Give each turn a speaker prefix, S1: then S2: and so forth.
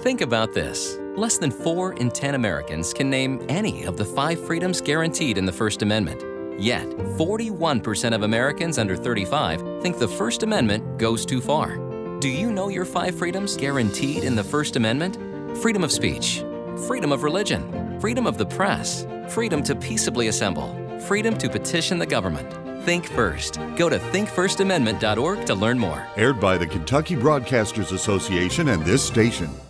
S1: Think about this. Less than 4 in 10 Americans can name any of the 5 freedoms guaranteed in the First Amendment. Yet, 41% of Americans under 35 think the First Amendment goes too far. Do you know your 5 freedoms guaranteed in the First Amendment? Freedom of speech, freedom of religion, freedom of the press, freedom to peaceably assemble, freedom to petition the government. Think first. Go to thinkfirstamendment.org to learn more.
S2: Aired by the Kentucky Broadcasters Association and this station.